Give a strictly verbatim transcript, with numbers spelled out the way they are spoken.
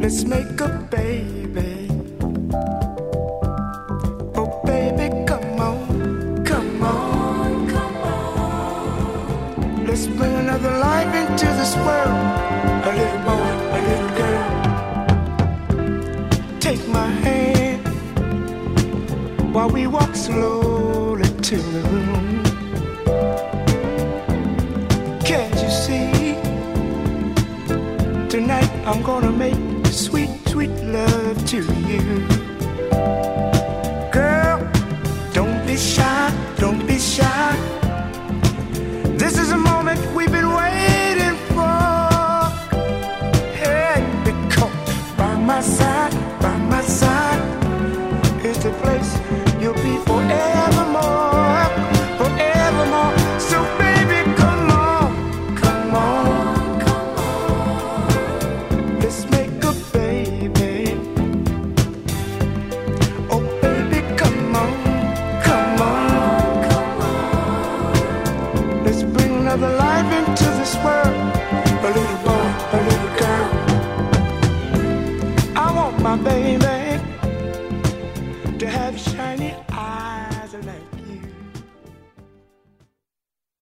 Let's make a baby. Oh baby, come on, come on, come on. Let's bring another life into this world. A little boy, a little girl. Take my hand while we walk slowly to the room. Can't you see? Tonight I'm gonna make sweet, sweet love to you. Girl, don't be shy, don't be shy. This is a moment we've been waiting for. Hey, because by my side, by my side is the place you'll be forevermore, forevermore. So baby, come on, come on, come on. Let's make a baby. Oh baby, come on, come on, come on. Let's bring another life into